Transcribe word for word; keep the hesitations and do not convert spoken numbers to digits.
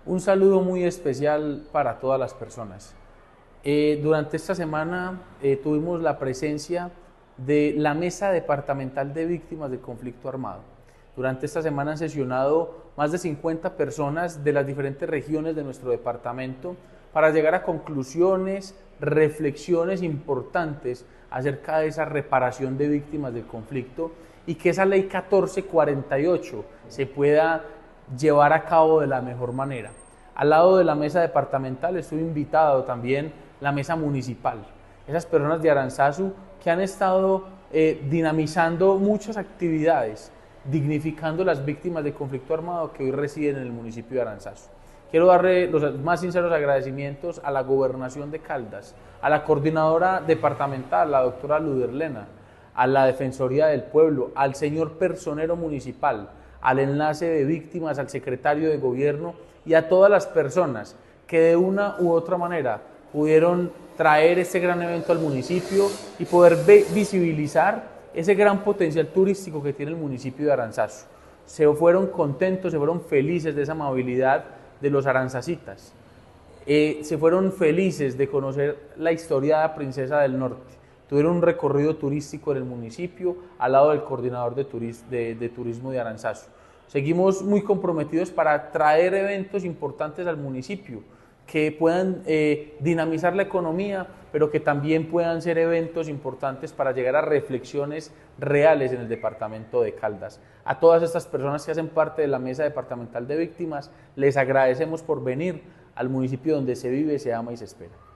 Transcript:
Un saludo muy especial para todas las personas. Eh, durante esta semana eh, tuvimos la presencia de la Mesa Departamental de Víctimas del Conflicto Armado. Durante esta semana han sesionado más de cincuenta personas de las diferentes regiones de nuestro departamento para llegar a conclusiones, reflexiones importantes acerca de esa reparación de víctimas del conflicto y que esa ley catorce cuarenta y ocho se pueda llevar a cabo de la mejor manera. Al lado de la mesa departamental estuve invitado también la mesa municipal, esas personas de Aranzazu que han estado eh, dinamizando muchas actividades, dignificando las víctimas del conflicto armado que hoy residen en el municipio de Aranzazu. Quiero darle los más sinceros agradecimientos a la Gobernación de Caldas, a la coordinadora departamental, la doctora Luderlena, a la Defensoría del Pueblo, al señor personero municipal, al enlace de víctimas, al secretario de gobierno y a todas las personas que de una u otra manera pudieron traer este gran evento al municipio y poder visibilizar ese gran potencial turístico que tiene el municipio de Aranzazu. Se fueron contentos, se fueron felices de esa amabilidad de los aranzacitas. Eh, se fueron felices de conocer la historiada princesa del norte. Tuvieron un recorrido turístico en el municipio al lado del coordinador de, turis, de, de turismo de Aranzazu. Seguimos muy comprometidos para traer eventos importantes al municipio que puedan eh, dinamizar la economía, pero que también puedan ser eventos importantes para llegar a reflexiones reales en el departamento de Caldas. A todas estas personas que hacen parte de la Mesa Departamental de Víctimas, les agradecemos por venir al municipio donde se vive, se ama y se espera.